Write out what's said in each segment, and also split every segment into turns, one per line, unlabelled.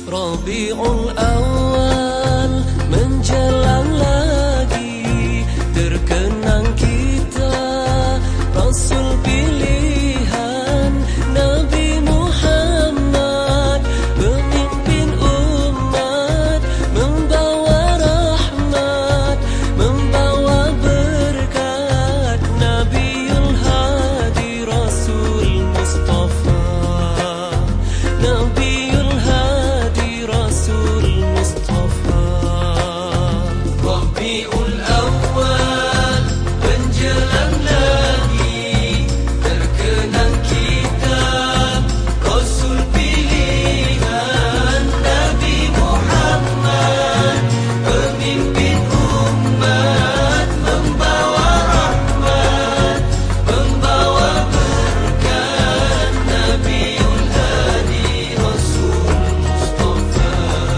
Rabiul Awal menjelang lagi, terkenang kita Rasul pilihan Nabi Muhammad, pemimpin umat, membawa rahmat, membawa berkat. Nabiul Hadi Rasul Mustafa, Nabiul Hadi Rasul Mustafa. Rabiul Awal menjelang lagi, terkenang kita Rasul pilihan Nabi Muhammad, pemimpin umat, membawa rahmat, membawa berkat. Nabiul Hadi Rasul Mustafa,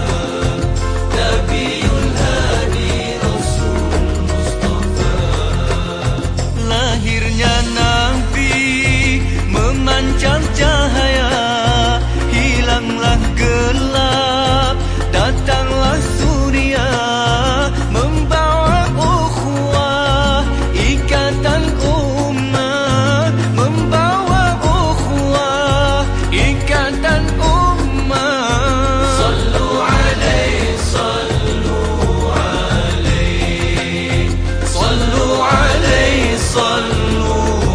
Nabiul Hadi Rasul Mustafa. Lahirnya Nabi memancar cahaya, hilanglah gelap, datanglah surya, membawa ukhuwah, ikatan umat, membawa ukhuwah, ikatan umat. Sallu alaihi, sallu alaihi, sallu alaihi, sallu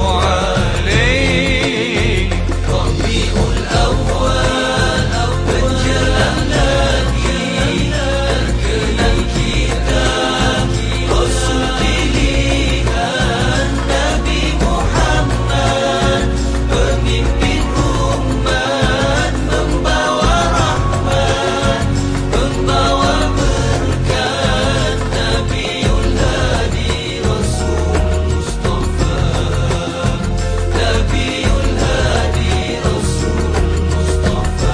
alaihi. Rabiul Awal menjelang lagi, terkenang kita Rasul pilihan Nabi Muhammad, pemimpin umat, membawa rahmat, membawa berkat. Nabiul Hadi Rasul Mustafa, Nabiul Hadi Rasul Mustafa.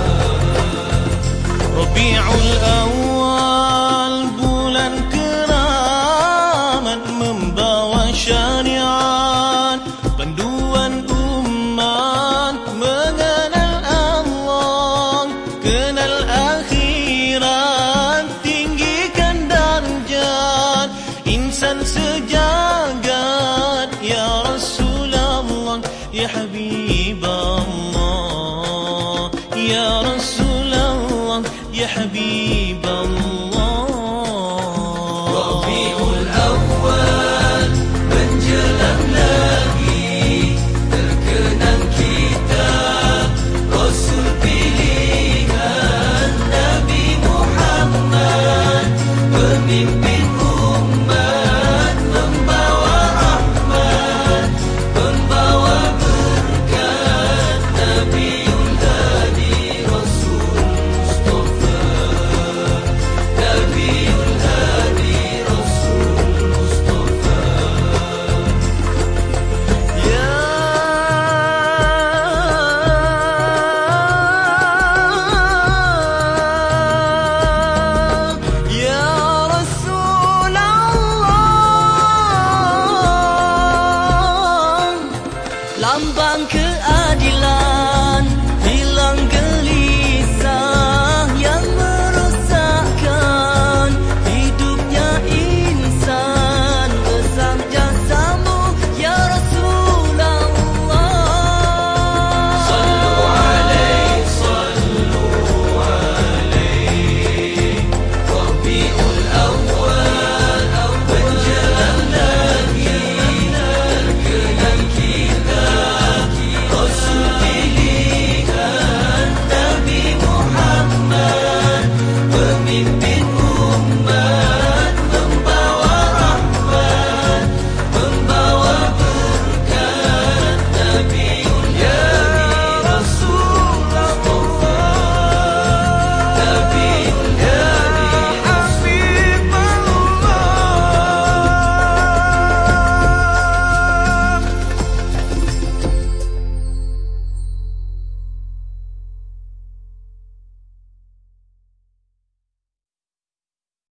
Rabiul Awal bulan keramat, membawa syariat, panduan umat, mengenal Allah, kenal akhirat, tinggikan darjat insan sejagat. Ya Rasulullah, ya Habibullah, ya Rasulullah, ya Habib